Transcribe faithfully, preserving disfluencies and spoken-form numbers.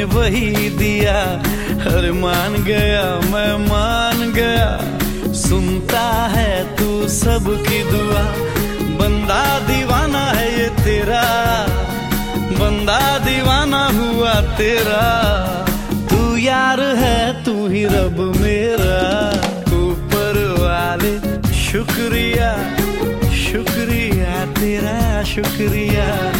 वही दिया। अरे मान गया मैं मान गया, सुनता है तू सबकी दुआ। बंदा दीवाना है ये तेरा, बंदा दीवाना हुआ तेरा। तू यार है तू ही रब मेरा, ऊपर वाले शुक्रिया शुक्रिया तेरा शुक्रिया।